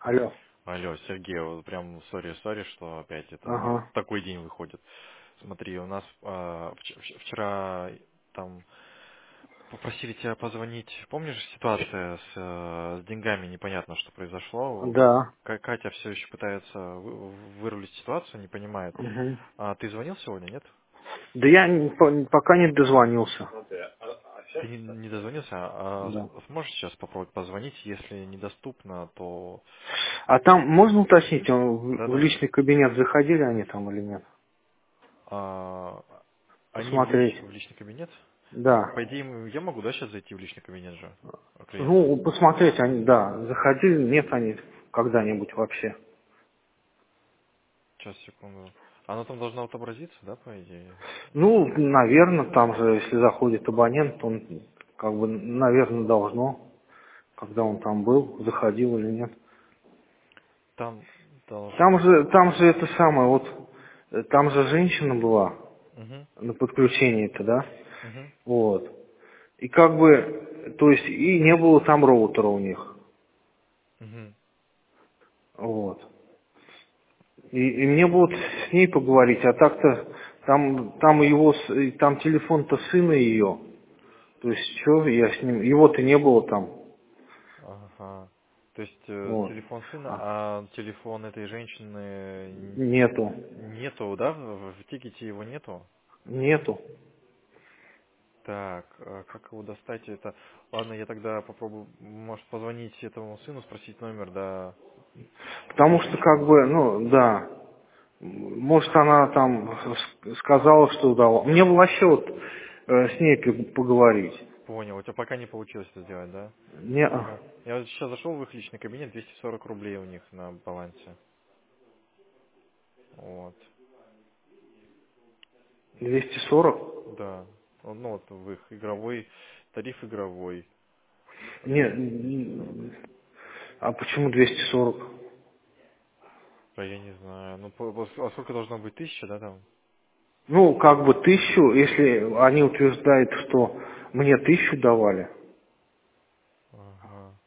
Алло. Алло, Сергей, вот прям сори, что опять это Ага. такой день выходит. Смотри, у нас вчера там попросили тебя позвонить. Помнишь ситуация с деньгами, непонятно, что произошло. Да. Катя все еще пытается вырулить ситуацию, не понимает. Мгм. А ты звонил сегодня, нет? Да я пока не дозвонился. Ты не дозвонился, Да. сможешь сейчас попробовать позвонить? Если недоступно, то А там можно уточнить, в да-да. личный кабинет заходили они там или нет? А, Они Посмотреть. в личный кабинет? Да. По идее, я могу, да, сейчас зайти в личный кабинет же клиента? Ну, посмотреть они, да, заходили, нет они когда-нибудь вообще. Сейчас, секунду. Оно там должно отобразиться, да, по идее? Ну, наверное, там же, если заходит абонент, он как бы, наверное, должно, когда он там был, заходил или нет. Там должно... Там же это самое, вот, там же женщина была Угу, на подключении-то, да? угу, Вот. И как бы, то есть, и не было там роутера у них. угу. Вот. И мне бы вот с ней поговорить, а так-то там его, там телефон-то сына ее. То есть, что я с ним, его-то не было там. Ага. То есть Вот. телефон сына, А, а телефон этой женщины нету. нету, да? В тикете его нету? Нету. Так, как его достать это? Ладно, я тогда попробую, может, позвонить этому сыну, спросить номер, да, Потому что девочки. как бы, ну, да. Может, она там сказала, что дала. Мне бы вообще вот с ней поговорить. Понял, у тебя пока не получилось это сделать, да? Не, Ага. Я вот сейчас зашел в их личный кабинет, 240 рублей у них на балансе. Вот. 240? Да. Ну вот в их игровой, тариф игровой. Не, а почему 240? Да я не знаю. Ну, а сколько должно быть? 1000, да, там? Ну, как бы 1000, если они утверждают, что мне 1000 давали. Ага.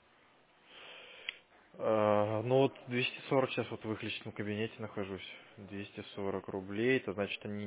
Ну вот 240 сейчас вот в их личном кабинете нахожусь. 240 рублей, это значит они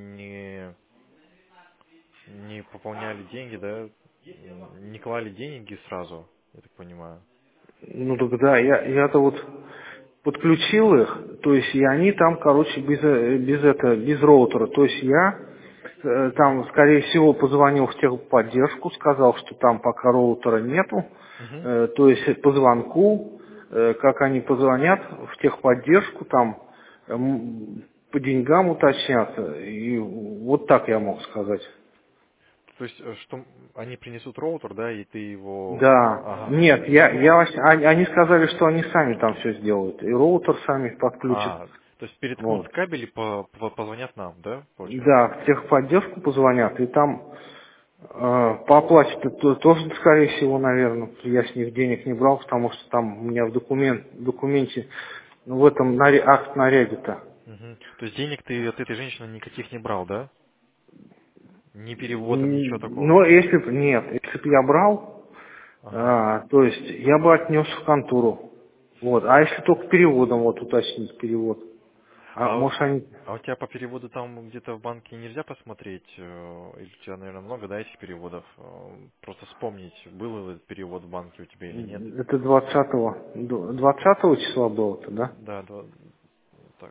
не пополняли деньги, да? Не клали деньги сразу, я так понимаю. Ну, так да, я-то вот подключил их, то есть и они там, короче, без роутера. То есть я там, скорее всего, позвонил в техподдержку, сказал, что там пока роутера нету, Угу. то есть по звонку, как они позвонят в техподдержку, там по деньгам уточнятся, и вот так я мог сказать. То есть, что они принесут роутер, да, и ты его... Да, Ага. нет, они сказали, что они сами там все сделают, и роутер сами подключат. То есть переткнут Вот. кабель и позвонят нам, да, получается? Да, в техподдержку позвонят, и там по оплате тоже, скорее всего, наверное, я с них денег не брал, потому что там у меня в документе, ну, в этом акт наряде-то. Мгм. То есть денег ты от этой женщины никаких не брал, да? Ни переводом, ничего такого? Но если бы, нет, если бы я брал, Ага. то есть я бы отнес в контору. Вот. А если только переводом, вот уточнить перевод. А А, может они... а у тебя по переводу там где-то в банке нельзя посмотреть? Или у тебя, наверное, много, да, этих переводов? Просто вспомнить, был ли этот перевод в банке у тебя или нет. Это 20 числа было-то, да? Да, так.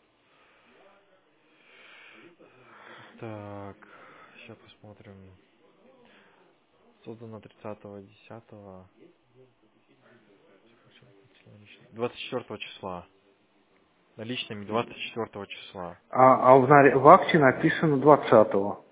Так, сейчас посмотрим. Создано 30-10. 24 числа. Наличными 24 числа. В акте написано 20-го.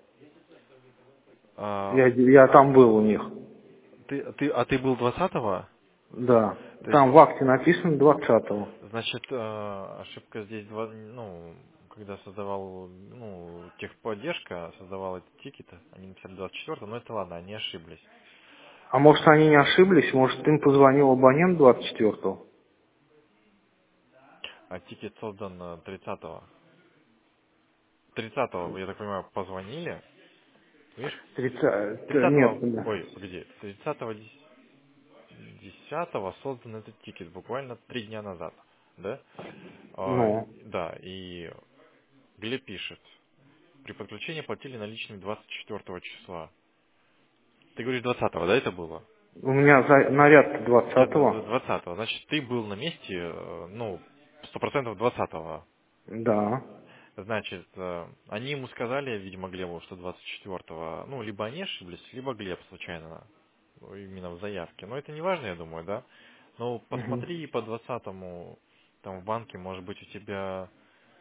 А, Я там был у них. ты был 20-го? Да. То есть, Там в акте написано 20-го. значит, ошибка здесь, ну, когда создавал, ну, техподдержка создавала эти тикеты, они написали 24, но это ладно, они ошиблись. А может они не ошиблись, может им позвонил абонент 24-го? А тикет создан 30-го. 30-го, я так понимаю, позвонили. Видишь? 30... Нет, 30-го, да. ой, погоди, 30-го, 10-го создан этот тикет, буквально 3 дня назад, да? Ну, Да, и Глеб пишет, при подключении платили наличными 24 числа. Ты говоришь 20-го, да, это было? у меня наряд У тебя 20-го. 20-го, значит, ты был на месте, ну, 100% 20-го. Да. Значит, они ему сказали, видимо, Глебу, что 24-го, ну, либо они ошиблись, либо Глеб случайно, ну, именно в заявке. Но это не важно, я думаю, да? Но Угу. посмотри по 20-му, там в банке, может быть, у тебя...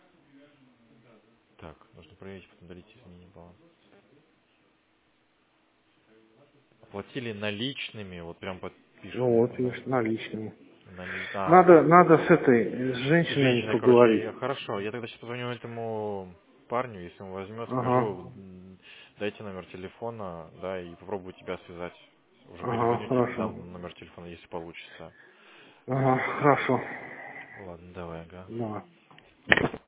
Так, нужно проверить, подтвердить изменение баланса. Оплатили наличными, вот прям пишут Ну мне, вот, видишь, наличные. А, Надо с этой, с женщиной женщина, поговорить. короче, хорошо, я тогда сейчас позвоню этому парню, если он возьмет, Ага. скажу, дайте номер телефона, да, и попробую тебя связать. Уже Ага, перезвоню тебе, хорошо. дам номер телефона, если получится. Ага, хорошо. Ладно, давай, ага. Да.